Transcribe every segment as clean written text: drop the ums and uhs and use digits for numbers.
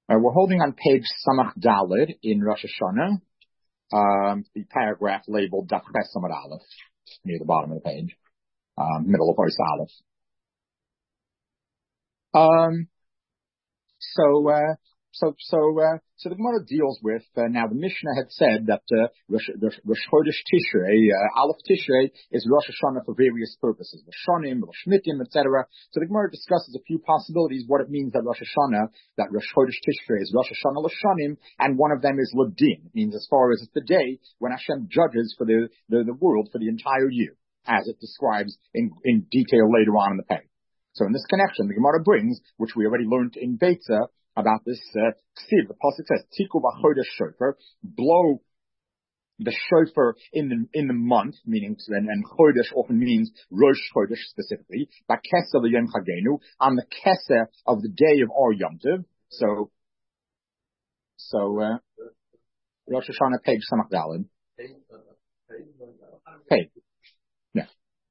We're holding on page Samach Daled in Rosh Hashanah, the paragraph labeled Dafches Samad Aleph, near the bottom of the page, middle of Ois Aleph. So the Gemara deals with, now the Mishnah had said that Rosh Chodesh Tishrei, Aleph Tishrei, is Rosh Hashanah for various purposes, Rishonim, Rosh Mitim, etc. So the Gemara discusses a few possibilities, what it means that Rosh Hashanah, that Rosh Chodesh Tishrei is Rosh Hashanah L'Shanim, and one of them is L'Din. It means as far as it's the day when Hashem judges for the world for the entire year, as it describes in detail later on in the page. So in this connection, the Gemara brings, which we already learned in Beitza, about this ksiv. The pasuk says, "Tiku b'chodesh shofar," blow the shofar in the month, meaning and chodesh often means Rosh Chodesh specifically. B'kesa l'yom chagenu, on the kesa of the day of our Yom Tov. So Rosh Hashanah page Samach Daled. Page. Yeah.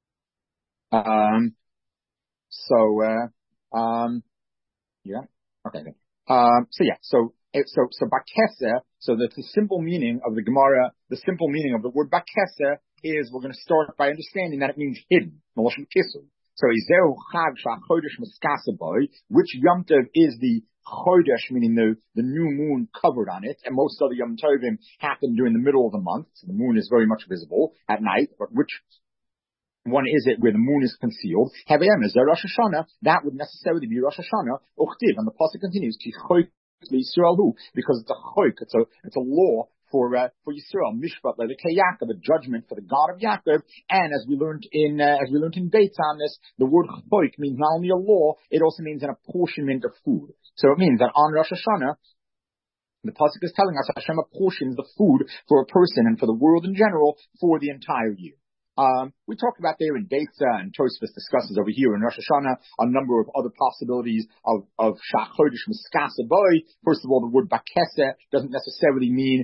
Yeah. Okay. So bakesa, so that's the simple meaning of the Gemara, the simple meaning of the word bakesa is, we're going to start by understanding that it means hidden. So Izeu Chag Chodesh Miskasa Boy, which Yom Tov is the Chodesh, meaning the new moon covered on it, and most of the Yom Tovim happen during the middle of the month, so the moon is very much visible at night, but which one is it where the moon is concealed? Havayim is Rosh Hashanah. That would necessarily be Rosh Hashanah. Uchtiv, and the pasuk continues, Ki choik Yisrael, because it's a choik, it's a law for Yisrael, Mishpat Lelekei Yaakov, a judgment for the God of Yaakov. And as we learned in Beitz on this, the word choik means not only a law, it also means an apportionment of food. So it means that on Rosh Hashanah, the pasuk is telling us Hashem apportions the food for a person and for the world in general for the entire year. We talked about there in Beitza, and Tosfos discusses over here in Rosh Hashanah a number of other possibilities of Shach Chodesh Miskasa Boy. First of all, the word bakesa doesn't necessarily mean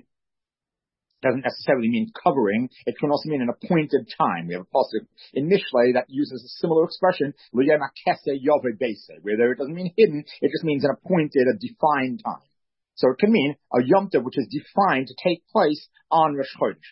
covering. It can also mean an appointed time. We have a pasuk in Mishlei that uses a similar expression, L'yem hakese yove beise, where there it doesn't mean hidden, it just means an appointed, a defined time. So it can mean a Yom Tov which is defined to take place on Rosh Chodesh.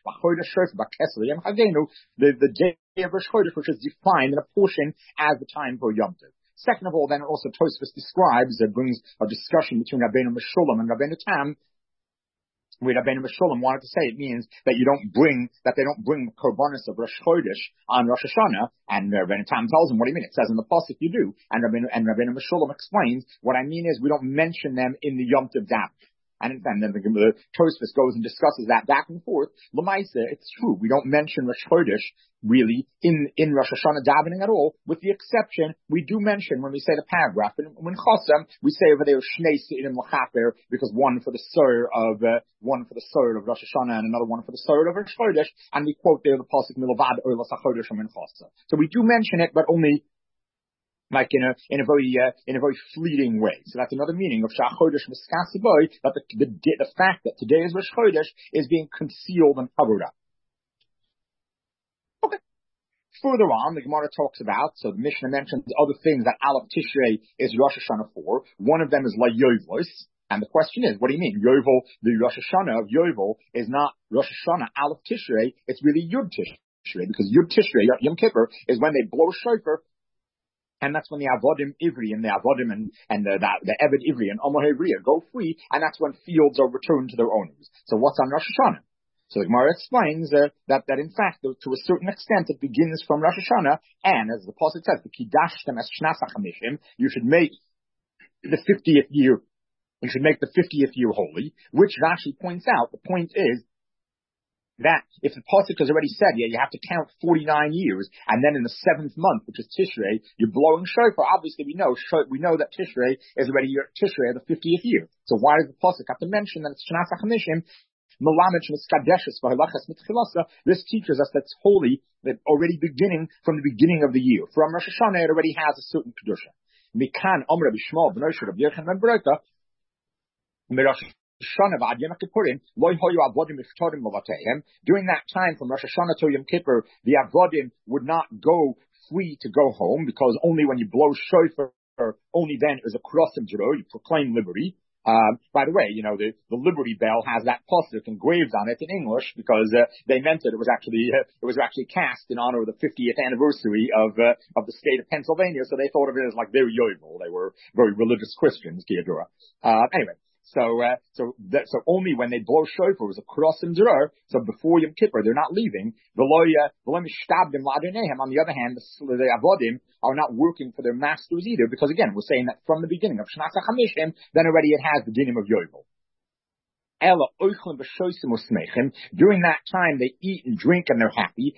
The day of Rosh Chodesh which is defined and apportioned as the time for Yom Tov. Second of all, then also Tosfos describes, brings a discussion between Rabbeinu Meshulam and Rabbeinu Tam, where Rabbeinu Meshulam wanted to say it means that they don't bring korbanos of Rosh Chodesh on Rosh Hashanah, and Rabbeinu Tam tells him, what do you mean? It says in the pasuk you do, and Rabbeinu Meshulam explains, what I mean is we don't mention them in the Yom Tov davening. And then the Tosfos goes and discusses that back and forth. L'maisa, it's true. We don't mention Rosh Chodesh really in Rosh Hashanah davening at all, with the exception we do mention when we say the paragraph. And when Chosam, we say over there Shnei Seidim L'chaper, because one for the Sur of Rosh Hashanah and another one for the Sur of Rosh Chodesh, and we quote there the pasuk Milavad Oilas HaChodesh Min Chosa. So we do mention it, but only like in a very fleeting way. So that's another meaning of Shach Chodesh Miskasi Boy, that the fact that today is Rosh Chodesh is being concealed and covered up. Okay. Further on, the Gemara talks about, so the Mishnah mentions other things that Aleph Tishrei is Rosh Hashanah for. One of them is La Yovos. And the question is, what do you mean? Yovel, the Rosh Hashanah of Yovel is not Rosh Hashanah Aleph Tishrei, it's really Yud Tishrei, because Yud Tishrei, Yom Kippur, is when they blow shofar. And that's when the Avodim Ivri and the Avodim and the Eved Ivri and Omer Ivriya go free, and that's when fields are returned to their owners. So what's on Rosh Hashanah? So the Gemara explains that in fact, to a certain extent, it begins from Rosh Hashanah, and as the pasuk says, the Kidashtem es Shnasa Chamishim, you should make the 50th year holy, which Rashi points out. The point is that if the pasuk has already said, you have to count 49 years, and then in the 7th month, which is Tishrei, you're blowing shofar. Obviously, we know that Tishrei is already Tishrei of the 50th year. So why does the pasuk have to mention that it's Shnas HaChamishim? This teaches us that's holy, that already beginning from the beginning of the year. From Rosh Hashanah, it already has a certain kedusha. Mikan Omer Bishmal B'Nosher Rabbi Yochanan ben Berota During that time from Rosh Hashanah to Yom Kippur, the Avodim would not go free to go home, because only when you blow shofar, only then is a cross of Jero, you proclaim liberty. By the way, the Liberty Bell has that pasuk engraved on it in English because they meant it. It was actually cast in honor of the 50th anniversary of the state of Pennsylvania. So they thought of it as like very yovel. They were very religious Christians, Giadura. Anyway. So only when they blow shofar was a cross and zerah. So before Yom Kippur, they're not leaving. On the other hand, the avodim are not working for their masters either, because again, we're saying that from the beginning of Shnas HaChamishim, then already it has the dinim of Yovel. During that time, they eat and drink and they're happy.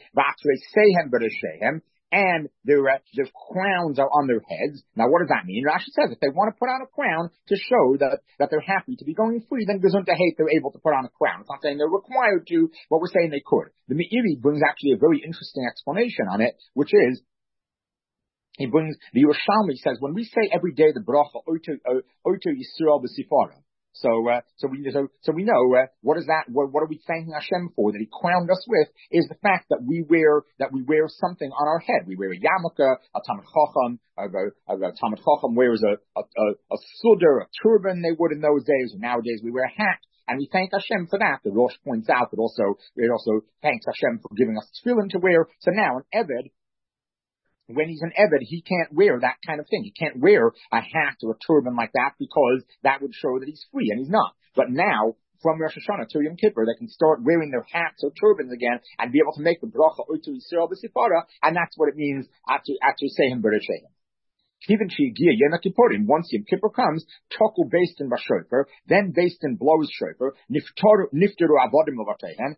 And their crowns are on their heads. Now, what does that mean? Rashi says if they want to put on a crown to show that they're happy to be going free, then Gesundheit hate they're able to put on a crown. It's not saying they're required to, but we're saying they could. The Meiri brings actually a very interesting explanation on it, which is, the Yerushalmi says, when we say every day the bracha, Oto Yisrael b'Sifara, so we know, what is that? What are we thanking Hashem for? That He crowned us with is the fact that we wear something on our head. We wear a yarmulke, a Talmid Chacham, a Talmid Chacham wears a sudder, a turban they would in those days. Nowadays we wear a hat. And we thank Hashem for that. The Rosh points out that it also thanks Hashem for giving us tefillin to wear. So now an Eved, when he's an Eved, he can't wear that kind of thing. He can't wear a hat or a turban like that because that would show that he's free, and he's not. But now, from Rosh Hashanah to Yom Kippur, they can start wearing their hats or turbans again and be able to make the bracha Oto Yisrael b'Sifara, and that's what it means after Sehem Beresheim. Even Yom Kippurim, once Yom Kippur comes, Toku based in Bashofar, then based in blows shofar, Niftaru Avodim Levatehen.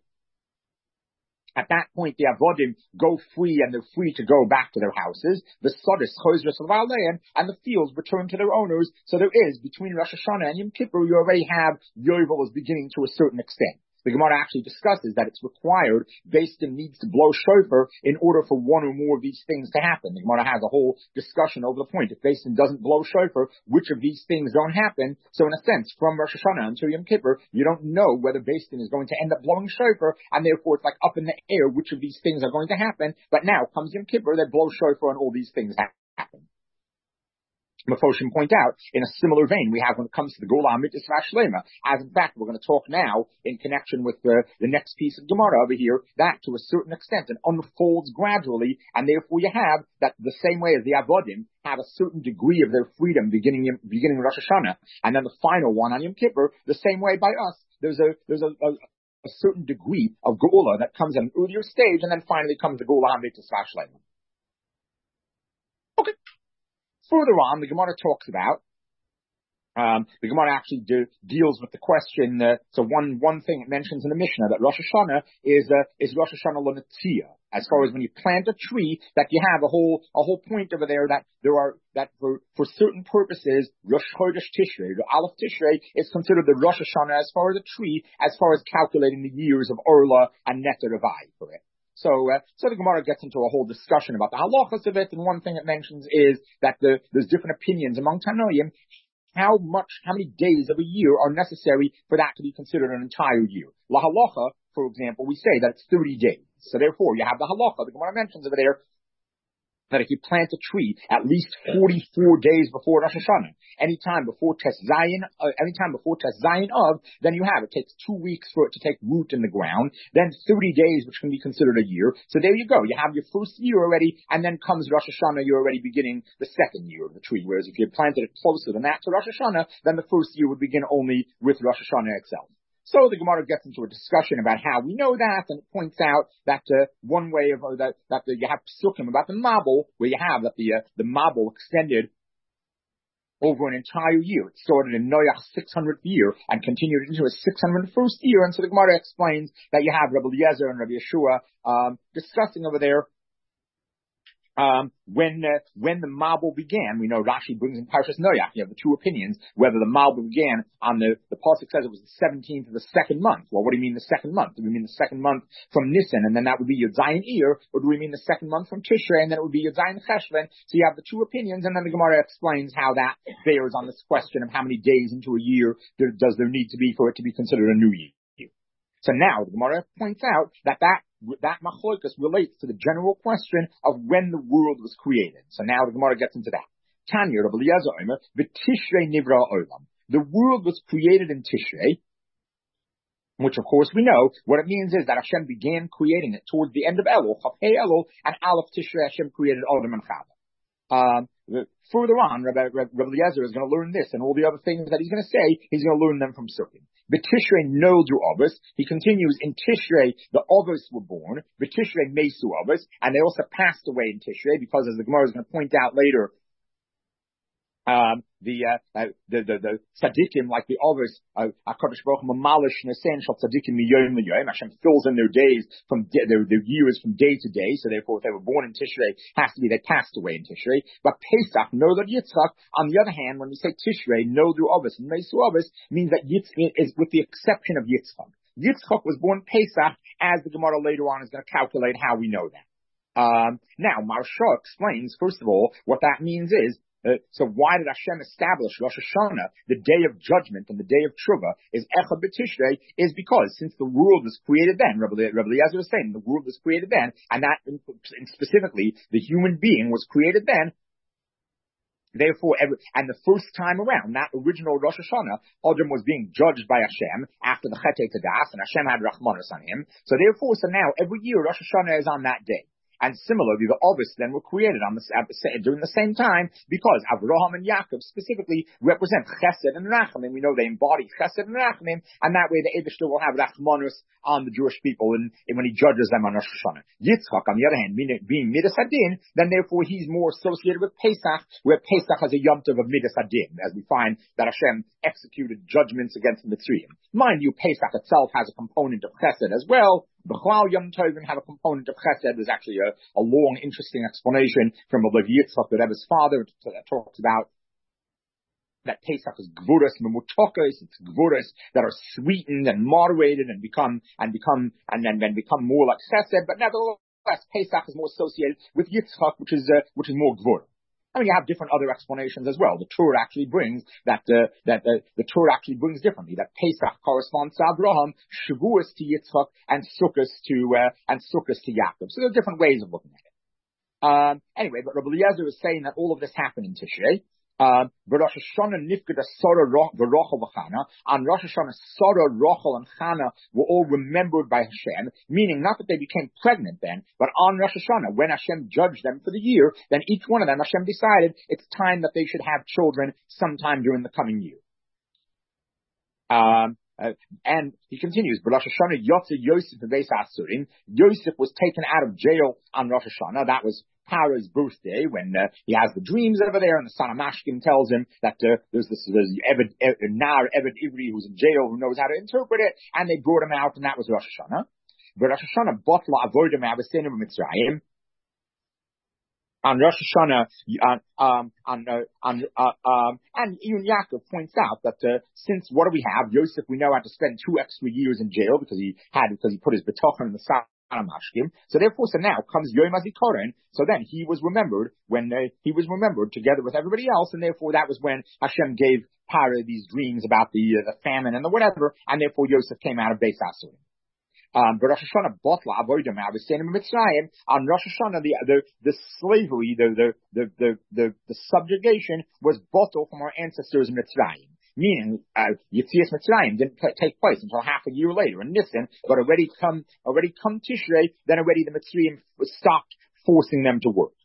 At that point, the avodim go free, and they're free to go back to their houses. The sodis chozres l'valein, and the fields return to their owners. So there is, between Rosh Hashanah and Yom Kippur, you already have Yovel is beginning to a certain extent. The Gemara actually discusses that it's required, Beis Din needs to blow shofar in order for one or more of these things to happen. The Gemara has a whole discussion over the point. If Beis Din doesn't blow shofar, which of these things don't happen? So in a sense, from Rosh Hashanah until Yom Kippur, you don't know whether Beis Din is going to end up blowing shofar, and therefore it's like up in the air which of these things are going to happen. But now comes Yom Kippur, they blow shofar and all these things happen. Mefoshim point out, in a similar vein, we have when it comes to the Gula HaMitzvah Shlema, as in fact we're going to talk now in connection with the next piece of Gemara over here, that to a certain extent it unfolds gradually, and therefore you have that the same way as the Avodim have a certain degree of their freedom beginning Rosh Hashanah, and then the final one on Yom Kippur, the same way by us, there's a certain degree of Gula that comes at an earlier stage, and then finally comes the Gula HaMitzvah Shlema. Okay. Further on, the Gemara talks about, the Gemara actually deals with the question, so one thing it mentions in the Mishnah, that Rosh Hashanah is Rosh Hashanah l'netzia, as far as when you plant a tree, that you have a whole point over there that for certain purposes, Rosh Chodesh Tishrei, the Aleph Tishrei, is considered the Rosh Hashanah as far as a tree, as far as calculating the years of Orla and Neter Avai for it. So the Gemara gets into a whole discussion about the halachas of it, and one thing it mentions is that there's different opinions among Tanoim, how many days of a year are necessary for that to be considered an entire year. La halacha, for example, we say that it's 30 days. So therefore, you have the halacha, the Gemara mentions over there, that if you plant a tree at least 44 days before Rosh Hashanah, anytime before Tes Zayin of, then you have, it takes 2 weeks for it to take root in the ground, then 30 days, which can be considered a year. So there you go. You have your first year already, and then comes Rosh Hashanah, you're already beginning the second year of the tree. Whereas if you planted it closer than that to Rosh Hashanah, then the first year would begin only with Rosh Hashanah itself. So the Gemara gets into a discussion about how we know that, and it points out that one way of that you have psukim about the Mabul, where you have that the Mabul extended over an entire year. It started in Noach's 600th year and continued into his 601st year. And so the Gemara explains that you have Rabbi Eliezer and Rabbi Yeshua discussing over there when the Mabul began. We know Rashi brings in Parshas Noach. You have the two opinions, whether the Mabul began on the pasuk says it was the 17th of the second month. Well, what do you mean the second month? Do we mean the second month from Nisan, and then that would be Yud Zayin Iyar, or do we mean the second month from Tishrei, and then it would be Yud Zayin Cheshvan? So you have the two opinions, and then the Gemara explains how that bears on this question of how many days into a year does there need to be for it to be considered a new year. So now the Gemara points out that machlokas relates to the general question of when the world was created. So now the Gemara gets into that. Tanya, Rabbi Eliezer Omer, v'tishrei nivra olam. the world was created in Tishrei, which of course we know what it means is that Hashem began creating it towards the end of Elul, Chafei Elul, and Aleph Tishrei Hashem created Adam and Chava. Further on, Rabbi Eliezer is going to learn this and all the other things that he's going to say, he's going to learn them from Sukkim. B'Tishrei Noldu Avos, he continues, in Tishrei the Avos were born, B'Tishrei Mesu Avos, and they also passed away in Tishrei, because as the Gemara is going to point out later, the tzaddikim, like the others, HaKadosh Baruch Hu mamalish nesen shel tzaddikim miyom liyom. Hashem fills in their days their years from day to day. So therefore, if they were born in Tishrei, has to be they passed away in Tishrei. But Pesach, Nolad Yitzchak. On the other hand, when we say Tishrei, Noldu Avos and Mesu Avos, means that Yitzchak is with the exception of Yitzchak. Yitzchak was born Pesach, as the Gemara later on is going to calculate how we know that. Now, Maharsha explains, first of all, what that means is, so why did Hashem establish Rosh Hashanah, the day of judgment and the day of Tshuva, is Echad B'Tishrei, is because since the world was created then, Rabbi Eliezer was saying, the world was created then, and that, and specifically, the human being was created then, therefore, and the first time around, that original Rosh Hashanah, Adam was being judged by Hashem after the Chetei Tadas, and Hashem had Rachmanos on him. So therefore, so now, every year, Rosh Hashanah is on that day. And similarly, the Avos then were created during the same time, because Avraham and Yaakov specifically represent Chesed and Rachamim. We know they embody Chesed and Rachamim, and that way the Eibishter will have Rachmanus on the Jewish people and when he judges them on Rosh Hashanah. Yitzchak, on the other hand, being Midas Hadin, then therefore he's more associated with Pesach, where Pesach has a Yom Tov of Midas Hadin, as we find that Hashem executed judgments against the Mitzrayim. Mind you, Pesach itself has a component of Chesed as well. B'chlal Yom Tovim have a component of Chesed. There's actually a long, interesting explanation from Rabbi Yitzchak, the Rebbe's father, that talks about that Pesach is gvuras memutokos. It's gvuras that are sweetened and moderated and then become more like Chesed. But nevertheless, Pesach is more associated with Yitzchak, which is more gvura. I mean, you have different other explanations as well. The Torah actually brings that the Torah actually brings differently. That Pesach corresponds to Abraham, Shavuos to Yitzchak, and Sukkos to Yaakov. So there are different ways of looking at it. Anyway, but Rabbi Eliezer is saying that all of this happened in Tishrei. Rosh Hashanah nifked Sarah v'Rochel v'Chana. On Rosh Hashanah, Sarah, Rochel, and Chana were all remembered by Hashem, meaning not that they became pregnant then, but on Rosh Hashanah, when Hashem judged them for the year, then each one of them, Hashem decided it's time that they should have children sometime during the coming year. And he continues, Rosh Hashanah Yotze Yosef Beis Asurim. Yosef was taken out of jail on Rosh Hashanah. That was Paro's birthday, when he has the dreams over there, and the son of Mashkim tells him that there's Nar Eved Ivri who's in jail who knows how to interpret it, and they brought him out, and that was Rosh Hashanah. But Rosh Hashanah Botla Avodim Avisenim Mitzrayim. On Rosh Hashanah, and Iyun Yaakov points out that since what do we have? Yosef, we know, had to spend 2 extra years in jail because he put his betochen in the son of Mashkim. So therefore, so now comes Yom HaZikaron. So then he was remembered together with everybody else, and therefore that was when Hashem gave Paro these dreams about the famine and the whatever, and therefore Yosef came out of Beis Asurim. But Rosh Hashanah botla avodim avisenim Mitzrayim. On Rosh Hashanah, the slavery, the subjugation was bottled from our ancestors in Mitzrayim. Meaning, Yetzias Mitzrayim didn't take place until half a year later in Nisan, but already come Tishrei, then already the Mitzrayim stopped forcing them to work.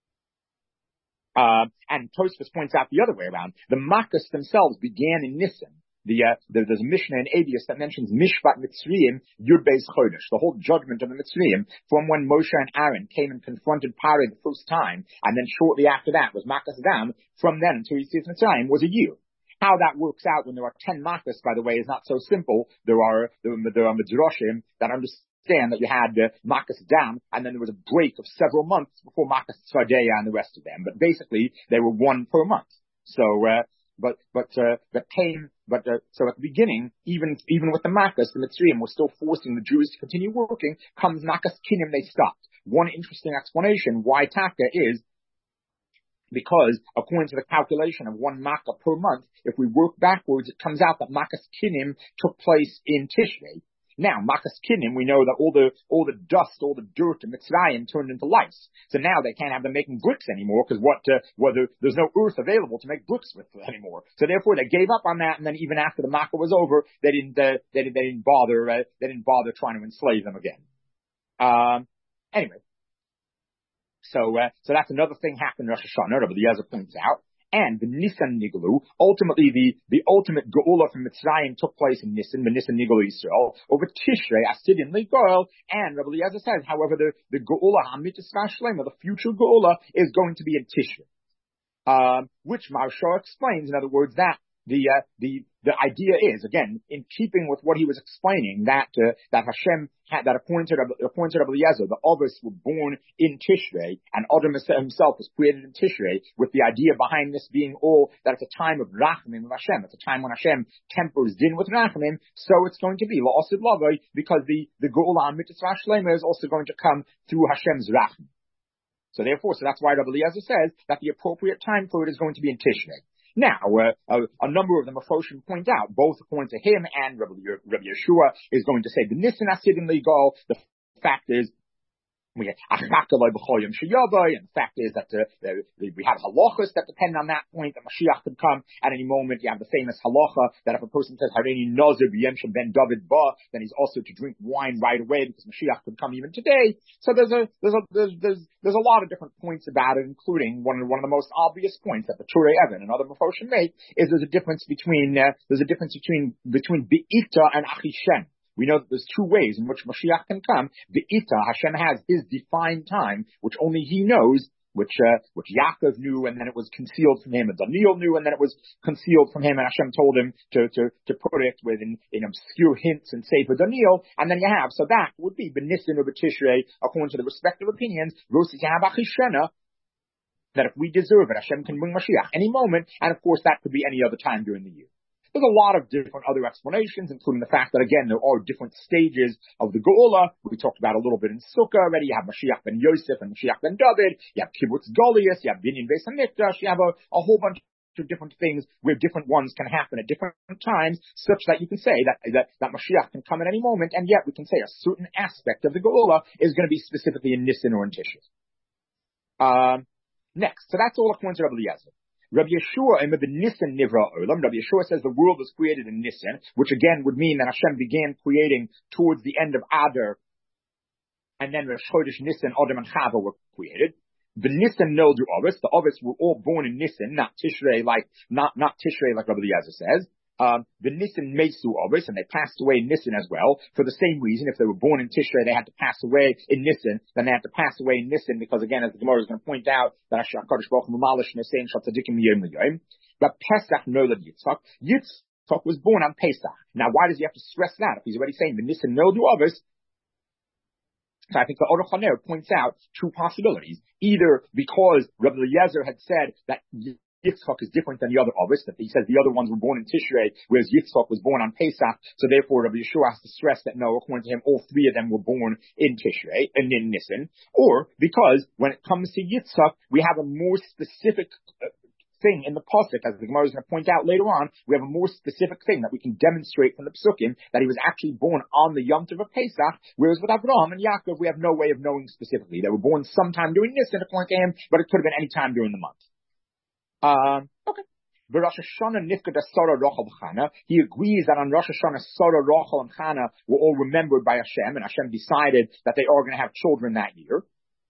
And Tosfos points out the other way around. The Makkos themselves began in Nisan. There's a Mishnah in Avius that mentions Mishpat Mitzrayim Yud Beis Chodesh, the whole judgment of the Mitzrayim, from when Moshe and Aaron came and confronted Paro the first time, and then shortly after that was Makkos Adam. From then until Yetzias Mitzrayim was a year. How that works out when there are 10 Makkos, by the way, is not so simple. There are Midrashim that understand that you had Makkos Adam, and then there was a break of several months before Makkos Tzvadeya and the rest of them. But basically, they were one per month. So, so at the beginning, even with the Makkos, the Mitzrayim were still forcing the Jews to continue working. Comes Makkos Kinim, they stopped. One interesting explanation why Taka is because, according to the calculation of 1 Makkah per month, if we work backwards, it comes out that Makkos Kinim took place in Tishrei. Now, Makas Kinim, we know that all the dust, all the dirt in Mitzrayim turned into lice. So now they can't have them making bricks anymore because there's no earth available to make bricks with anymore. So therefore they gave up on that, and then even after the Makkah was over, they didn't bother trying to enslave them again. Anyway. So that's another thing happened in Rosh Hashanah, Rabbi Eliezer points out. And the Nisan Niglu, ultimately the ultimate Geula from Mitzrayim took place in Nisan, the Nisan Niglu Yisrael, over Tishrei, Asidin Ligoel, and Rabbi Eliezer says, however, the Geula HaMitzvah Shlema, the future Geula, is going to be in Tishrei. Which Maharsha explains, in other words, that the idea is, again, in keeping with what he was explaining, that Hashem had, that appointed Rabbi Eliezer, the Avos were born in Tishrei, and Adam himself was created in Tishrei, with the idea behind this being all that it's a time of Rachamim of Hashem, it's a time when Hashem tempers din with Rachamim, so it's going to be La'asid Lavai, because the Geula Mitzvah Shlema is also going to come through Hashem's Rachamim. So that's why Rabbi Eliezer says that the appropriate time for it is going to be in Tishrei. Now, a number of the Mephoshim point out, both according to him and Rabbi Yeshua, is going to say the Nisan Asidim Legal. The fact is, we have and the fact is that we have halachas that depend on that point, that Mashiach could come at any moment. You have the famous halacha that if a person says Hareini Nazir b'Yem Shel Ben David Ba, then he's also to drink wine right away because Mashiach could come even today. So there's a lot of different points about it, including one of the most obvious points that the Turei Even and other Mephoshim make is there's a difference between Be'ita and Achishem. We know that there's two ways in which Mashiach can come. Be'ita, Hashem has his defined time, which only he knows, which Yaakov knew, and then it was concealed from him, and Daniel knew, and then it was concealed from him, and Hashem told him to put it in obscure hints and Sefer Daniel, and then you have, so that would be B'Nisan or B'Tishrei, according to the respective opinions, versus Yahab Achishena, that if we deserve it, Hashem can bring Mashiach any moment, and of course that could be any other time during the year. There's a lot of different other explanations, including the fact that, again, there are different stages of the Geula. We talked about a little bit in Sukkah already. You have Mashiach ben Yosef and Mashiach ben David. You have Kibbutz Goliath. You have Binyan Beis HaMikdash. You have a whole bunch of different things where different ones can happen at different times, such that you can say that Mashiach can come at any moment, and yet we can say a certain aspect of the Geula is going to be specifically in Nisan or in Tishrei. Next, so that's all according to Rabbi Eliezer. Rabbi Yeshua and Nisan Nivra Olam. Rabbi Yeshua says the world was created in Nisan, which again would mean that Hashem began creating towards the end of Adar, and then Rosh Chodesh Nisan, Adam and Chava were created. The Nisan Noldu Ovis, the Ovis were all born in Nisan, not Tishrei like Rabbi Eliezer says. The Nisan Mesu Ovis, and they passed away in Nisan as well, for the same reason. If they were born in Tishrei, they had to pass away in Nisan, then they had to pass away in Nisan, because again, as the Gemara is going to point out, that HaKadosh Baruch Hu Mamalish Nesein Shal Tzadikim Yom L'Yom. But Pesach Nolad Yitzchak. Yitzchak was born on Pesach. Now, why does he have to stress that if he's already saying the Nisan Noldu Ovis? So I think the Aruch HaNer points out two possibilities. Either because Rabbi Eliezer had said that Yitzchak is different than the other Ovis, that he says the other ones were born in Tishrei, whereas Yitzchak was born on Pesach, so therefore Rabbi Yeshua has to stress that no, according to him, all three of them were born in Tishrei, and in Nisan, or because when it comes to Yitzchak, we have a more specific thing in the pasuk, as the Gemara is going to point out later on, we have a more specific thing that we can demonstrate from the psukim, that he was actually born on the Yom Tov of Pesach, whereas with Avraham and Yaakov, we have no way of knowing specifically. They were born sometime during Nisan, according to him, but it could have been any time during the month. Okay. Rosh Hashanah Nifkada Sarah Rachel Chana. He agrees that on Rosh Hashanah Sarah Rachel and Chana were all remembered by Hashem, and Hashem decided that they are going to have children that year.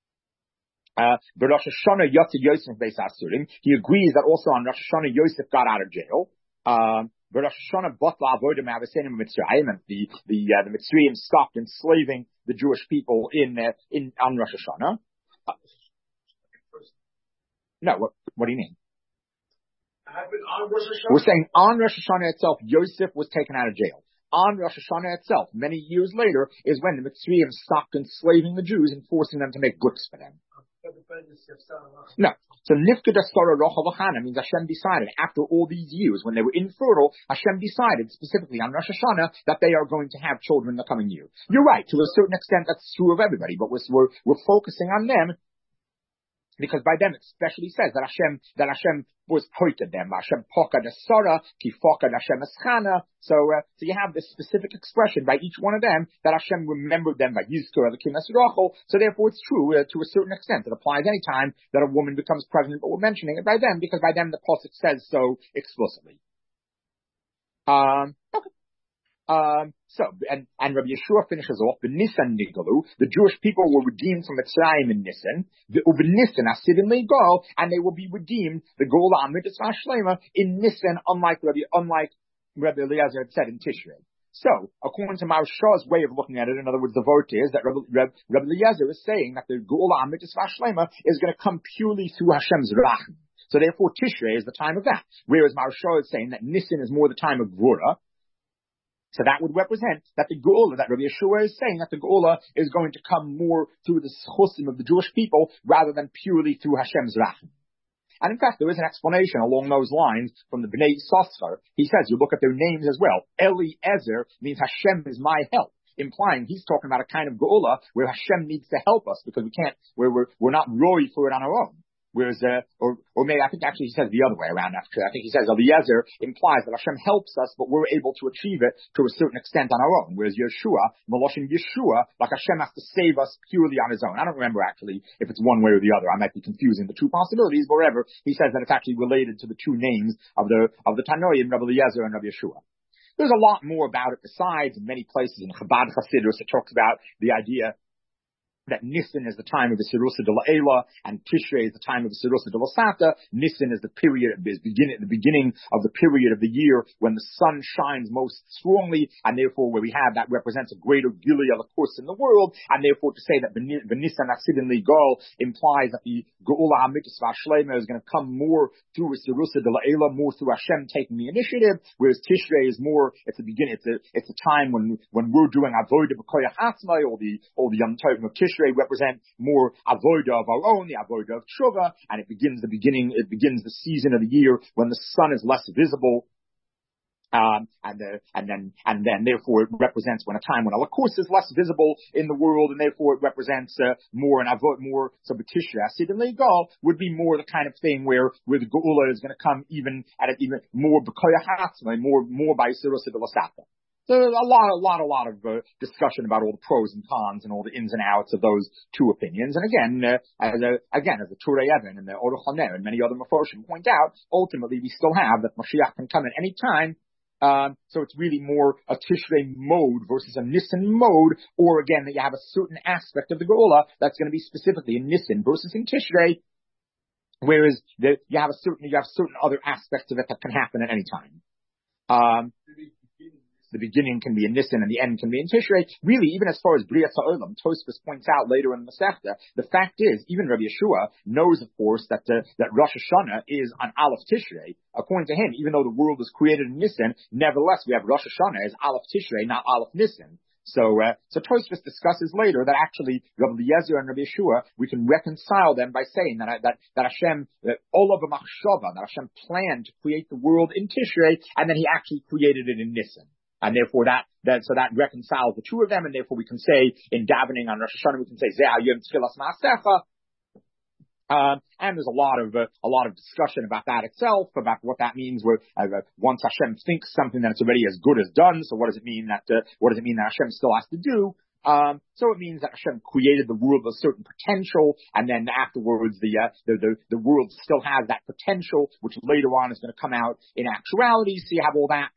Rosh Hashanah Yotzid Yosef Beis Asurim. He agrees that also on Rosh Hashanah Yosef got out of jail. Rosh Hashanah Batla Avodim Avasenim Mitzrayim, and the Mitzrayim stopped enslaving the Jewish people on Rosh Hashanah. No, what do you mean? We're saying on Rosh Hashanah itself, Yosef was taken out of jail. On Rosh Hashanah itself, many years later, is when the Mitzrayim stopped enslaving the Jews and forcing them to make bricks for them. No. So Nifkada Sarah Rachel V'Chana means Hashem decided after all these years, when they were infertile, Hashem decided specifically on Rosh Hashanah that they are going to have children the coming year. You're right, to a certain extent that's true of everybody, but we're focusing on them Because by them it especially says that Hashem was pointed them. Hashem poka the Sora, ki foka Hashem eschana. So you have this specific expression by each one of them that Hashem remembered them by Yizkor Elokim es Rachel. So therefore it's true to a certain extent. It applies any time that a woman becomes pregnant, but we're mentioning it by them because by them the pasuk says so explicitly. Okay. And Rabbi Yeshua finishes off, the Nisan Nigalu, the Jewish people were redeemed from Mitzrayim in Nisan, the Nisan Asidim Legal, and they will be redeemed, the Gola Amitis Vashlema, in Nisan, unlike Rabbi Eliezer had said in Tishrei. So, according to Maharshah's way of looking at it, in other words, the vote is that Rabbi Eliezer is saying that the Gola Amitis Vashlema is going to come purely through Hashem's Rachim. So therefore Tishrei is the time of that. Whereas Maharshah is saying that Nisan is more the time of Gvura. So that would represent that the Geula, that Rabbi Yeshua is saying that the Geula is going to come more through the Schusim of the Jewish people rather than purely through Hashem's Rachim. And in fact, there is an explanation along those lines from the Bnei Yissaschar. He says, you look at their names as well. Eliezer means Hashem is my help, implying he's talking about a kind of Geula where Hashem needs to help us because we're not roy for it on our own. Whereas, or maybe I think actually he says the other way around. Actually, I think he says Eliezer implies that Hashem helps us, but we're able to achieve it to a certain extent on our own. Whereas Yeshua, Maloshin Yeshua, like Hashem has to save us purely on His own. I don't remember actually if it's one way or the other. I might be confusing the two possibilities, but whatever. He says that it's actually related to the two names of the Tanoim, Rabbi Eliezer and Rabbi Yeshua. There's a lot more about it besides. In many places in Chabad Hasidus, it talks about the idea that Nisan is the time of the Sirusa de la Eila, and Tishrei is the time of the Sirusa de la Sata. Nisan is the beginning of the period of the year when the sun shines most strongly, and therefore where we have that represents a greater Gilui of course in the world, and therefore to say that the Nisan Asidin Ligal implies that the Geula HaMitzvah Shlema is going to come more through a Sirusa de la Eila, more through Hashem taking the initiative, whereas Tishrei is more, it's the beginning, it's a time when we're doing Avodah B'Koyach Hatzmai, or the Yom Tovim of Tishrei represent more avodah of our own, the avodah of tshuva, and it begins the season of the year when the sun is less visible, and then therefore it represents when a time when Alakus is less visible in the world, and therefore it represents more an avot, more so B'Tishrei Asid and Legal would be more the kind of thing where the Geula is going to come even more B'Koyach Hatzmai, more by Sirusa de la Sata. So a lot of discussion about all the pros and cons and all the ins and outs of those two opinions. And again, as the Turei Even and the Oruch HaNer and many other Meforshim point out, ultimately we still have that Mashiach can come at any time. So it's really more a Tishrei mode versus a Nisan mode, or again that you have a certain aspect of the Geula that's going to be specifically in Nisan versus in Tishrei, whereas you have certain other aspects of it that can happen at any time. The beginning can be in Nisan and the end can be in Tishrei. Really, even as far as Briat HaOlam, Tosfos points out later in the Masechta, the fact is, even Rabbi Yeshua knows, of course, that Rosh Hashanah is on Aleph Tishrei. According to him, even though the world was created in Nisan, nevertheless, we have Rosh Hashanah as Aleph Tishrei, not Aleph Nisan. So Tosfos discusses later that actually Rabbi Eliezer and Rabbi Yeshua, we can reconcile them by saying that Hashem, all of a machshava, that Hashem planned to create the world in Tishrei, and then He actually created it in Nisan. And therefore that reconciles the two of them, and therefore we can say in davening on Rosh Hashanah we can say Zeh Hayom Tchilas Ma'asecha. And there's a lot of discussion about that itself, about what that means. Where once Hashem thinks something, then it's already as good as done. So what does it mean that Hashem still has to do? So it means that Hashem created the world with a certain potential, and then afterwards the world still has that potential, which later on is going to come out in actuality. So you have all that.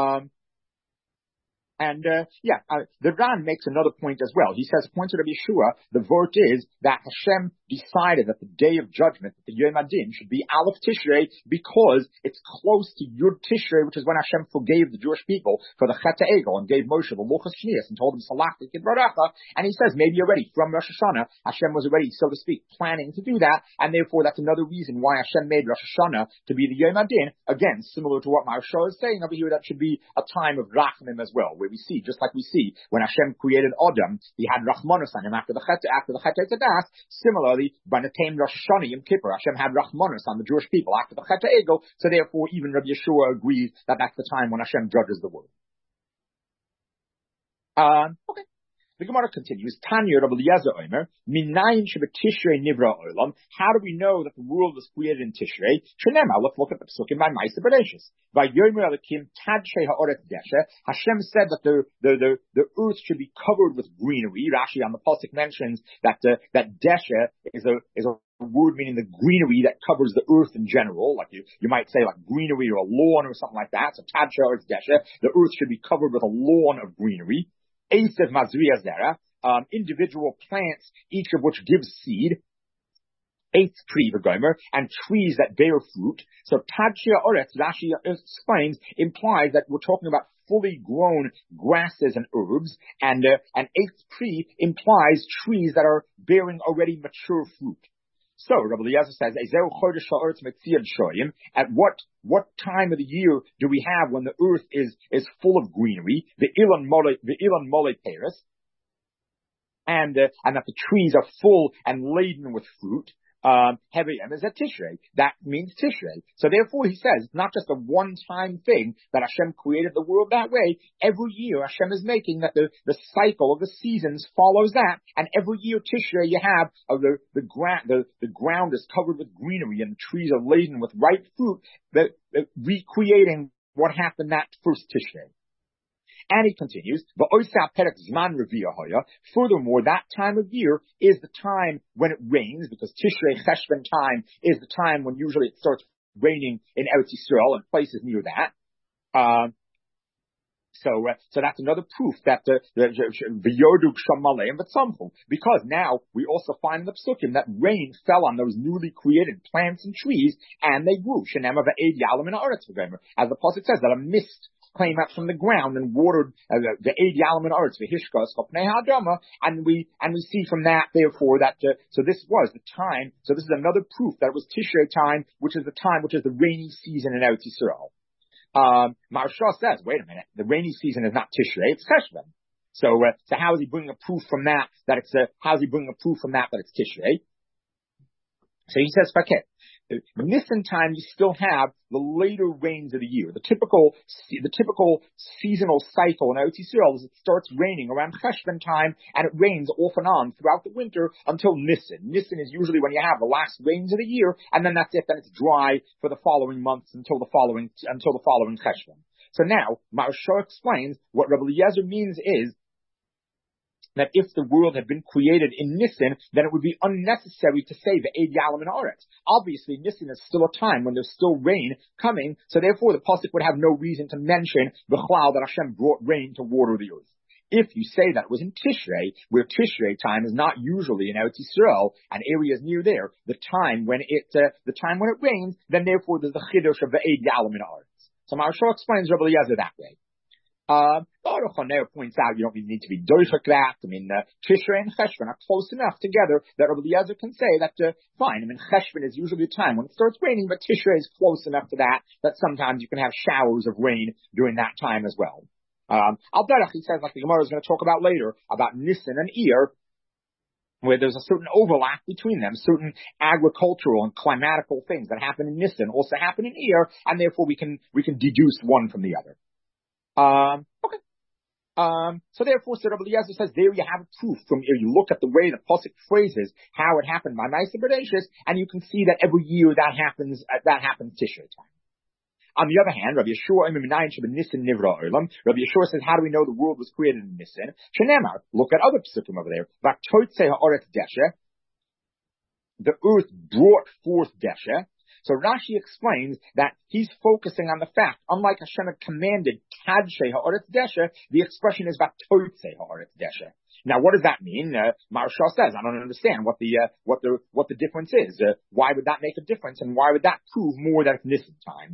The Ran makes another point as well. He says, pointed to Yeshua, the vort is that Hashem decided that the day of judgment, that the Yom Adin, should be Aleph Tishrei because it's close to Yud Tishrei, which is when Hashem forgave the Jewish people for the Chet HaEgel and gave Moshe the Luchas Shnias and told him Salach Kidvaracha. And he says maybe already from Rosh Hashanah, Hashem was already, so to speak, planning to do that, and therefore that's another reason why Hashem made Rosh Hashanah to be the Yom Adin. Again, similar to what Maharshah is saying over here, that should be a time of Rachmim as well, where we see, just like we see when Hashem created Adam, He had Rachmanus on him after the Chet HaEgel. Similarly, by the time Rosh Hashanah Yom Kippur, Hashem had Rachmanus on the Jewish people after the Chet HaEgel. So therefore, even Rabbi Yeshua agrees that that's the time when Hashem judges the world. Okay. The Gemara continues, Tanya Rabbi Eliezer Omer, Minayin Tishrei Nivra Olam. How do we know that the world was created in Tishrei? Shenema, let's look at the Pesukim by Ma'aser Bereshis. By Yomer Elikim Tadshe Ha'oretz Desha, Hashem said that the earth should be covered with greenery. Rashi on the Pasuk mentions that Desha is a word meaning the greenery that covers the earth in general, like you might say like greenery or a lawn or something like that. So Tadshe Ha'oretz Desha, the earth should be covered with a lawn of greenery. Eisev Mazriya Zera, individual plants, each of which gives seed. Eighth tree, V'gomer, and trees that bear fruit. So Tadshe Ha'oretz, Rashi explains, implies that we're talking about fully grown grasses and herbs, and eighth tree implies trees that are bearing already mature fruit. So Rabbi Eliezer says, at what time of the year do we have when the earth is full of greenery? The Ilan Mole Paris, and that the trees are full and laden with fruit. Heavy is at Tishrei. That means Tishrei. So therefore he says, it's not just a one-time thing that Hashem created the world that way. Every year Hashem is making that the cycle of the seasons follows that. And every year Tishrei you have the ground is covered with greenery and the trees are laden with ripe fruit, recreating what happened that first Tishrei. And he continues, furthermore, that time of year is the time when it rains, because Tishrei Cheshvan time is the time when usually it starts raining in Eretz Yisrael and places near that. So that's another proof that because now we also find in the Pesukim that rain fell on those newly created plants and trees, and they grew. As the Pasuk says, that a mist came up from the ground and watered the Eid Yalam and Arts, the Hishkas, and we see from that, therefore, that so this was the time. So this is another proof that it was Tishrei time, which is the rainy season in Eretz Yisrael. Maharsha says, wait a minute, the rainy season is not Tishrei, it's Cheshvan. So how is he bringing a proof from that it's Tishrei? So he says, okay, in Nisan time, you still have the later rains of the year. The typical seasonal cycle in Eretz Yisrael is it starts raining around Cheshvan time, and it rains off and on throughout the winter until Nisan. Nisan is usually when you have the last rains of the year, and then that's it. Then it's dry for the following months until the following Cheshvan. So now, Maharsha explains what Rabbi Eliezer means is that if the world had been created in Nisan, then it would be unnecessary to say the Eid Yalam and Aretz. Obviously, Nisan is still a time when there's still rain coming, so therefore the Pasuk would have no reason to mention B'chlal that Hashem brought rain to water the earth. If you say that it was in Tishrei, where Tishrei time is not usually in Eretz Yisrael and areas near there, the time when it rains, then therefore there's the Chiddush of the Eid Yalam and Aretz. So Maharsha explains Rabbi Eliezer that way. Baruch Hanel points out you don't need to be doishak that. I mean, Tishrei and Cheshvan are close enough together that Rabbi Eliezer can say that, fine. I mean, Cheshvan is usually the time when it starts raining, but Tishrei is close enough to that sometimes you can have showers of rain during that time as well. Al-Derech, he says, like the Gemara is going to talk about later, about Nisan and Iyar, where there's a certain overlap between them, certain agricultural and climatical things that happen in Nisan also happen in Iyar, and therefore we can deduce one from the other. Okay. So therefore, Rabbi Eliezer says, there you have a proof from here. You look at the way the Pasuk phrases how it happened by Ma'aser Bereshis, and you can see that every year that happens Tishrei time. On the other hand, Rabbi Yeshua says, how do we know the world was created in Nisan? Shenemar, look at other Pesukim over there. The earth brought forth Desha. So Rashi explains that he's focusing on the fact, unlike Hashem had commanded Tadshe Ha'aretz Desha, the expression is Vatoitze Ha'aretz Desha. Now, what does that mean? Maharsha says, I don't understand what the difference is. Why would that make a difference, and why would that prove more that it's Nisan time?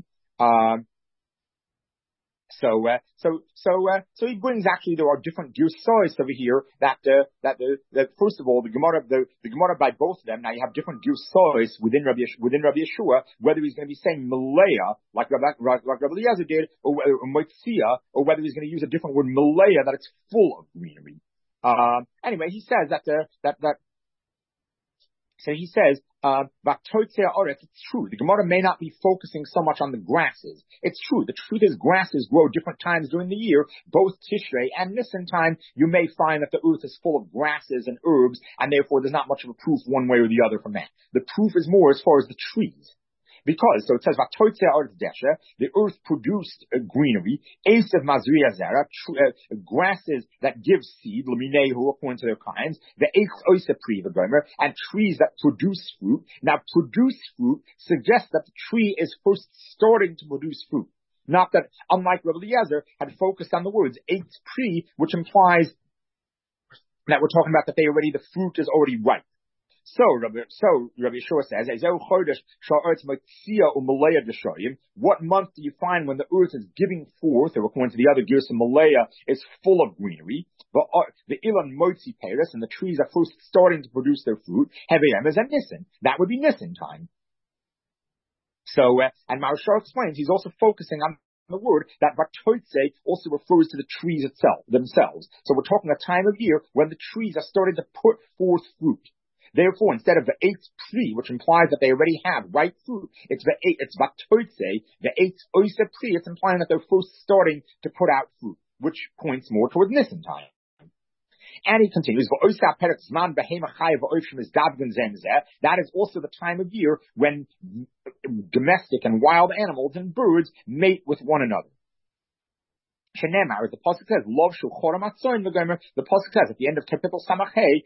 So he brings actually there are different girsos over here that first of all the Gemara by both of them, now you have different girsos within Rabbi Yeshua, whether he's going to be saying Malaya like Rabbi Eliezer did, or Motzia, or whether he's going to use a different word Malaya that it's full of greenery. Anyway, he says that So he says, it's true. The Gemara may not be focusing so much on the grasses. It's true. The truth is grasses grow different times during the year, both Tishrei and Nisan time. You may find that the earth is full of grasses and herbs, and therefore there's not much of a proof one way or the other from that. The proof is more as far as the trees. Because, so it says, the earth produced greenery, Esav Mazriya Zera, grasses that give seed, Leminehu, according to their kinds, the Eitz Oisapri, and trees that produce fruit. Now, produce fruit suggests that the tree is first starting to produce fruit. Not that, unlike Rabbi Eliezer, had focused on the words Eitz Pri, which implies that we're talking about that the fruit is already ripe. So Rabbi Yeshua says, what month do you find when the earth is giving forth, or according to the other Girsa, Malaya is full of greenery, but the Ilan Motzi Paris, and the trees are first starting to produce their fruit, Heveim is at Nisan. That would be Nisan time. So, and Maharshal explains, he's also focusing on the word that Vatotze also refers to the trees themselves. So we're talking a time of year when the trees are starting to put forth fruit. Therefore, instead of the Eitz Pri, which implies that they already have ripe fruit, it's Vatotze, the Eitz Oisa Pri, it's implying that they're first starting to put out fruit, which points more towards Nisan time. And he continues, that is also the time of year when domestic and wild animals and birds mate with one another. The pasuk says, the pasuk says at the end of Kapitel Samachay,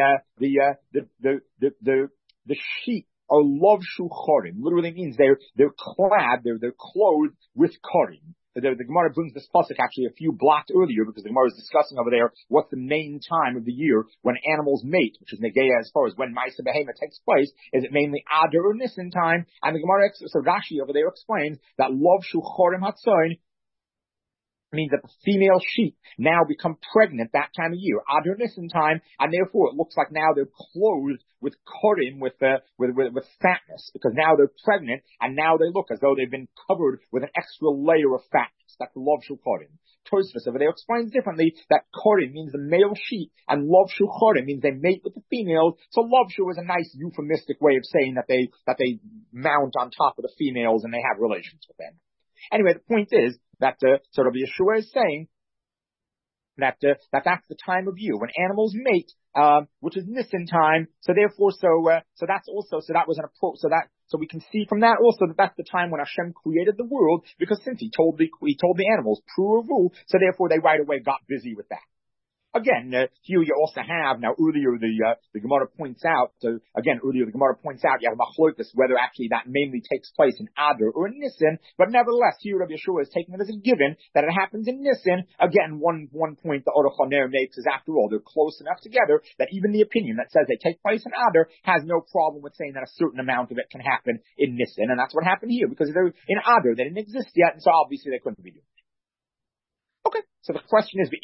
the sheep are lovshu chorim. Literally means they're clad, they're clothed with chorim. The Gemara brings this pasuk actually a few blocks earlier, because the Gemara is discussing over there what's the main time of the year when animals mate, which is Negeya as far as when Ma'aseh Behema takes place. Is it mainly Adar or Nisan time? And the Gemara, so Rashi over there explains that lovshu chorim hatzoin means that the female sheep now become pregnant that time of year, Adar Nisan time, and therefore it looks like now they're clothed with chorim, with fatness, because now they're pregnant, and now they look as though they've been covered with an extra layer of fatness. That's the lovshu chorim. Tosfos over there explains differently that chorim means the male sheep, and lovshu chorim means they mate with the females. So lovshu is a nice euphemistic way of saying that they mount on top of the females and they have relations with them. Anyway, the point is that so Rabbi Yeshua is saying that that's the time of year when animals mate, which is Nisan time. So therefore, so that's also, so that was an approach. So we can see from that also that that's the time when Hashem created the world, because since he told the animals pruvu, so therefore they right away got busy with that. Again, here you also have, now earlier the Gemara points out, you have machlokas whether actually that mainly takes place in Adar or in Nisan, but nevertheless, here Rabbi Yeshua is taking it as a given that it happens in Nisan. Again, one point the Aruch HaNer makes is, after all, they're close enough together that even the opinion that says they take place in Adar has no problem with saying that a certain amount of it can happen in Nisan, and that's what happened here, because they're in Adar, they didn't exist yet, and so obviously they couldn't be doing it. Okay, so the question is,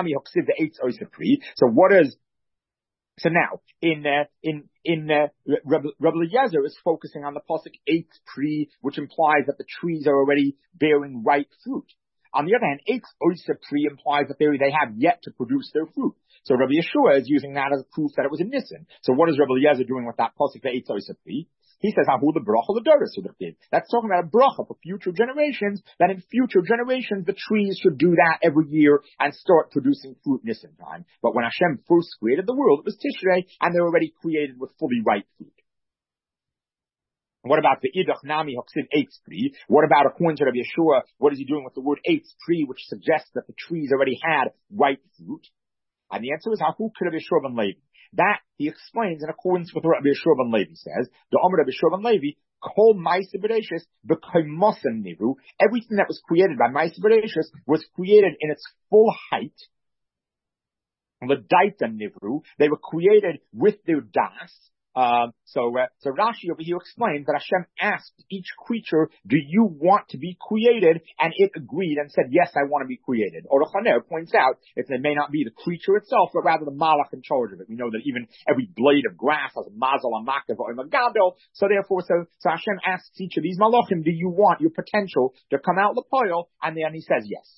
so what is, so now, Rabbi Eliezer is focusing on the pasuk Eitz Pri, which implies that the trees are already bearing ripe fruit. On the other hand, Eitz Oisa Pri implies that they have yet to produce their fruit. So Rabbi Yeshua is using that as proof that it was in Nisan. So what is Rabbi Eliezer doing with that pasuk, the Eitz Oisa Pri? He says, that's talking about a bracha for future generations, that in future generations the trees should do that every year and start producing fruit Nisan time. But when Hashem first created the world, it was Tishrei, and they're already created with fully ripe fruit. What about the Idach Nami Hoksiv Eitz Pri? What about, according to Rabbi Yeshua, what is he doing with the word Eitz Pri, which suggests that the trees already had ripe fruit? And the answer is, Hahu Rabbi Yeshua ben Levi. That he explains in accordance with what Rabbi Yeshua ben Levi says. The Omer Rabbi Yeshua ben Levi, Kol Ma'aseh Bereshis b'Kaimosem Nivru. Everything that was created by Ma'aseh Bereshis was created in its full height. L'daita Nivru. They were created with their das. So Rashi over here explains that Hashem asked each creature, do you want to be created? And it agreed and said, yes, I want to be created. Aruch HaNer points out, it may not be the creature itself, but rather the malach in charge of it. We know that even every blade of grass has a mazal, a makav, or a magadol. So therefore, so Hashem asks each of these malachim, do you want your potential to come out l'poil? And then he says yes.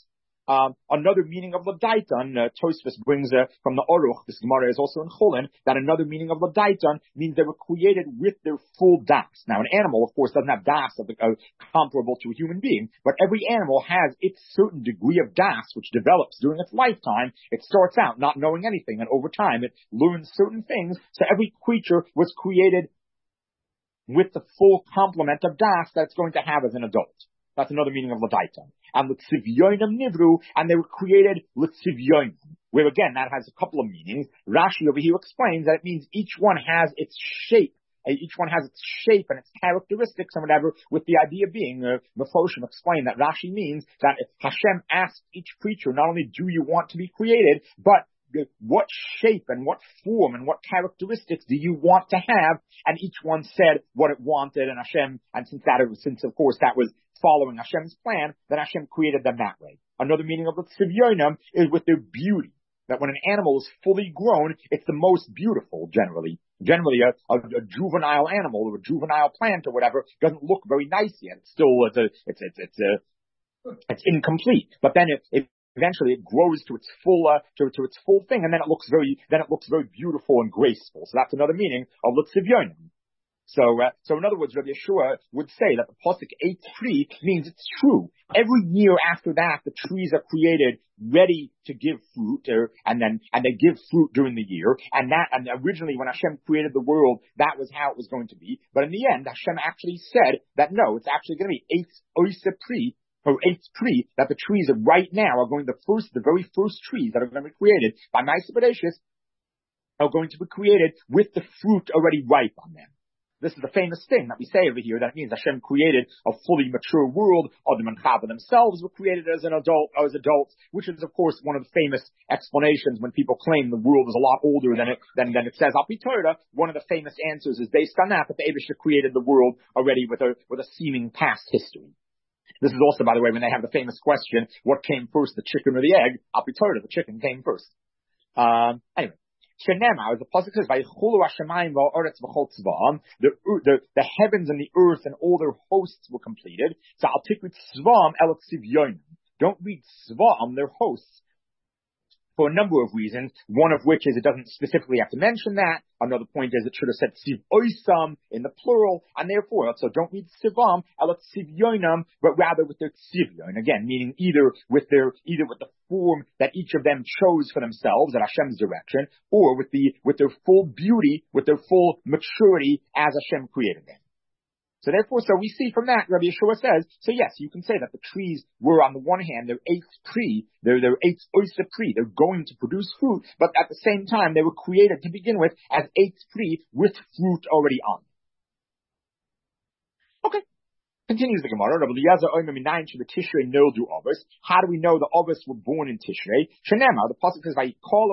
Another meaning of Ladaitan, Tosfos brings from the Aruch, this Gemara is also in Chulin, that another meaning of Ladaitan means they were created with their full das. Now, an animal, of course, doesn't have das comparable to a human being, but every animal has its certain degree of das, which develops during its lifetime. It starts out not knowing anything, and over time it learns certain things. So every creature was created with the full complement of das that it's going to have as an adult. That's another meaning of Ladaitan. And L'tzivyonim nivru, and they were created L'tzivyonim, where again, that has a couple of meanings. Rashi over here explains that it means each one has its shape. Each one has its shape and its characteristics and whatever, with the idea being, Mefoshim explained that Rashi means that Hashem asks each creature, not only do you want to be created, but what shape and what form and what characteristics do you want to have? And each one said what it wanted, and Hashem, and since of course that was following Hashem's plan, then Hashem created them that way. Another meaning of the Tzivyonim is with their beauty. That when an animal is fully grown, it's the most beautiful, generally. Generally, a juvenile animal or a juvenile plant or whatever doesn't look very nice yet. It's still, it's incomplete. But then eventually it grows to its full, to its full thing, and then it looks very beautiful and graceful. So that's another meaning of L'tzivyonim. So in other words, Rabbi Yeshua would say that the pasuk 8:3 means it's true. Every year after that, the trees are created ready to give fruit, and they give fruit during the year. And originally when Hashem created the world, that was how it was going to be. But in the end, Hashem actually said that no, it's actually going to be 8 oisa pri, or 8:3, that the trees are right now are going the very first trees that are going to be created by Ma'aseh Bereshis are going to be created with the fruit already ripe on them. This is the famous thing that we say over here, that it means Hashem created a fully mature world. Adam and Chava themselves were created as adults, which is of course one of the famous explanations when people claim the world is a lot older than it says. Al Pi Torah, one of the famous answers is based on that the Eibishter created the world already with a seeming past history. This is also, by the way, when they have the famous question, what came first, the chicken or the egg? Al Pi Torah, the chicken came first. Anyway. Shenema, as the pasuk says, "Vaychulu hashemayim va'aretz v'chol tzva'am," the heavens and the earth and all their hosts were completed. So I'll take with tzva'am el tzivyonim. Don't read tzva'am, their hosts, for a number of reasons. One of which is it doesn't specifically have to mention that. Another point is it should have said tziv oisam in the plural, and therefore, so don't read tzivam el tzivyonim, but rather with their tzivyon. Again, meaning either with the form that each of them chose for themselves at Hashem's direction, or with their full beauty, with their full maturity as Hashem created them. So therefore, we see from that, Rabbi Yeshua says, so yes, you can say that the trees were on the one hand, they're 8 pri, they're 8 oyster pri, they're going to produce fruit, but at the same time, they were created to begin with as 8 pri with fruit already on. Okay. Continues the Gemara. How do we know the Avos were born in Tishrei? Shenema, the pasuk says,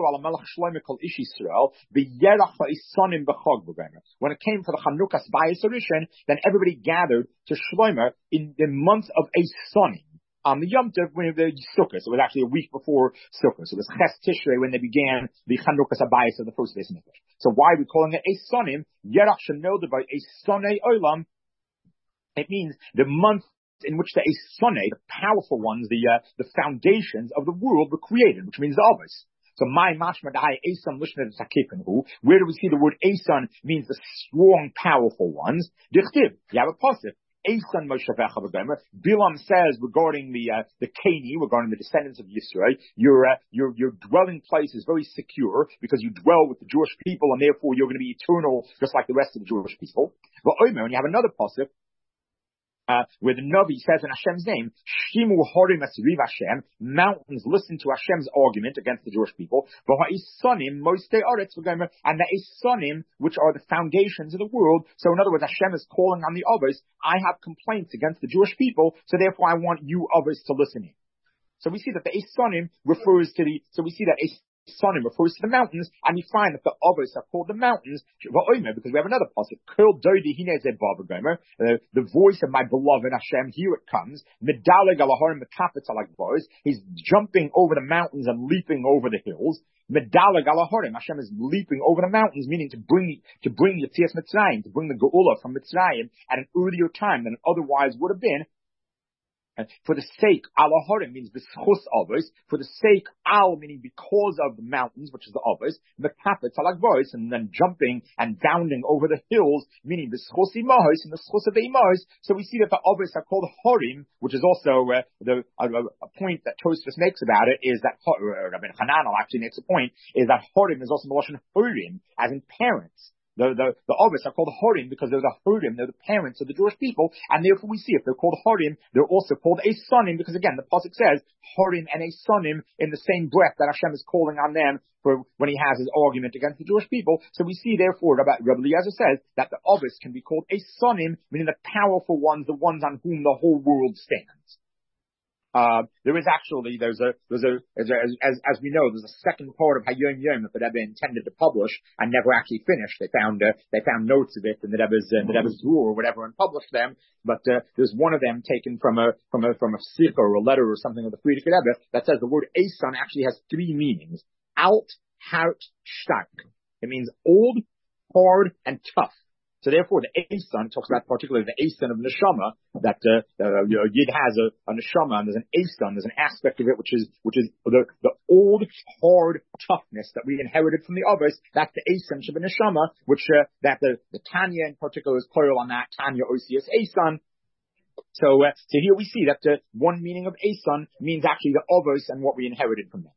when it came for the Chanukas Bayis Rishon, then everybody gathered to Shlomo in the month of Eisonim. On the Yom Tov, when the Sukkot, so it was actually a week before Sukkot. So it was Ches Tishrei when they began the Chanukas Abayis of the first Beis Mikdash. So why are we calling it Eisonim? Yerach Shenodeh by Eisonei Olam. It means the month in which the Esonei, the powerful ones, the foundations of the world were created, which means the Avos. So my mashmadai Eson lishna tzakikanu. Where do we see the word Eson means the strong, powerful ones? Dichtiv. You have a pasuk. Eson Moshevecha v'gomer. Bilam says regarding the Keni, regarding the descendants of Yisrael, your dwelling place is very secure because you dwell with the Jewish people, and therefore you're going to be eternal, just like the rest of the Jewish people. But Omer, and you have another pasuk. Where the Navi says in Hashem's name, Shimu Horim Asriv Hashem, mountains listen to Hashem's argument against the Jewish people, and the Esonim, which are the foundations of the world. So in other words, Hashem is calling on the others, I have complaints against the Jewish people, so therefore I want you others to listen in. So we see that the Esonim refers to Sonim refers to the mountains, and we find that the Avos are called the mountains, because we have another pasuk, the voice of my beloved Hashem, here it comes, he's jumping over the mountains and leaping over the hills, Hashem is leaping over the mountains, meaning to bring Yetzias Mitzrayim, to bring the Geula from Mitzrayim at an earlier time than it otherwise would have been. For the sake, alahorim means b'schus avos. For the sake, al meaning because of the mountains, which is the avos, mekapet alagvois, and then jumping and bounding over the hills, meaning b'schus imahos and the schus of the imahos. So we see that the avos are called horim, which is also a point that Tosfos makes about it is that Rabbi Hananel actually makes a point is that horim is also Melashon horim, as in parents. The Avos are called Horim because they're the Horim, they're the parents of the Jewish people, and therefore we see if they're called Horim, they're also called a Sonim, because again, the Pasuk says Horim and a Sonim in the same breath that Hashem is calling on them for when he has his argument against the Jewish people. So we see therefore, Rabbi Eliezer says that the Avos can be called a Sonim, meaning the powerful ones, the ones on whom the whole world stands. There is actually, as we know, there's a second part of Hayom Yom that the Rebbe intended to publish and never actually finished. They found notes of it in the Rebbe's drawer or whatever and published them. But, there's one of them taken from a sikh or a letter or something of the Frierdiker Rebbe that says the word Eson actually has three meanings. Alt, hart, stark. It means old, hard, and tough. So therefore, the Eson talks about particularly the Eson of Neshama, that Yid has a Neshama, and there's an Eson, there's an aspect of it which is the old, hard toughness that we inherited from the Avos. That's the Eson of Neshama, which that the Tanya in particular is plural on that, Tanya Osius Eson. So here we see that one meaning of Eson means actually the Avos and what we inherited from them.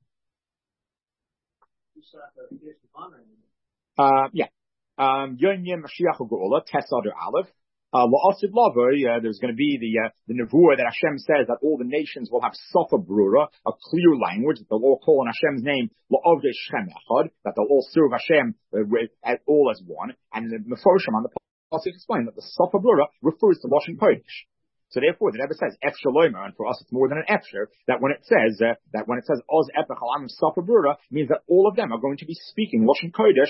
Yeah. Yom Yom Mashiach Geula, Tesad or Aleph. La'asid Lavoi, there's going to be the nevuah that Hashem says that all the nations will have Safa Brura, a clear language, that they'll all call on Hashem's name, La'avdei Shem Echad, that they'll all serve Hashem all as one. And the Meforshim on the Pasuk explain that the Safa Brura refers to Lashon Kodesh. So therefore, the Rebbe says Efshar Loimer, and for us it's more than an Efshar, that when it says Oz Epech Alam Safa Brura, means that all of them are going to be speaking Lashon Kodesh.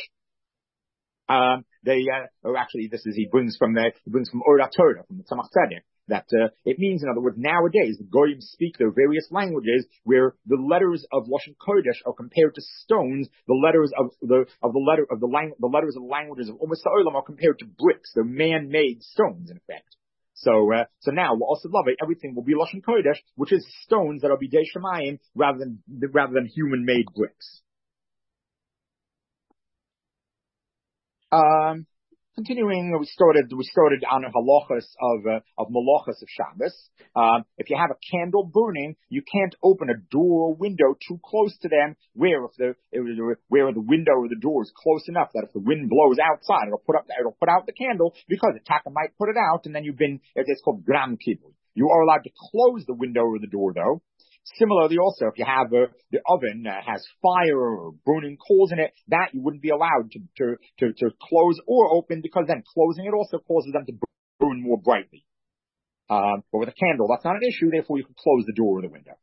He brings from Orat Torah, from the Tzemach Tzedek, that it means, in other words, nowadays the Goyim speak their various languages where the letters of Lashon Kodesh are compared to stones. The letters of the letters of languages of Ummah Sa'olam are compared to bricks. They're man-made stones, in effect. So now, everything will be Lashon Kodesh, which is stones that are bidei Shemayim rather than human-made bricks. Continuing, we started on halachas of malachas of Shabbos. If you have a candle burning, you can't open a door or window too close to them, where the window or the door is close enough that if the wind blows outside, it'll put out the candle, because the taka might put it out, and then it's called gram kibud. You are allowed to close the window or the door, though. Similarly, also, if you have the oven has fire or burning coals in it, that you wouldn't be allowed to close or open, because then closing it also causes them to burn more brightly. But with a candle, that's not an issue. Therefore, you can close the door or the window.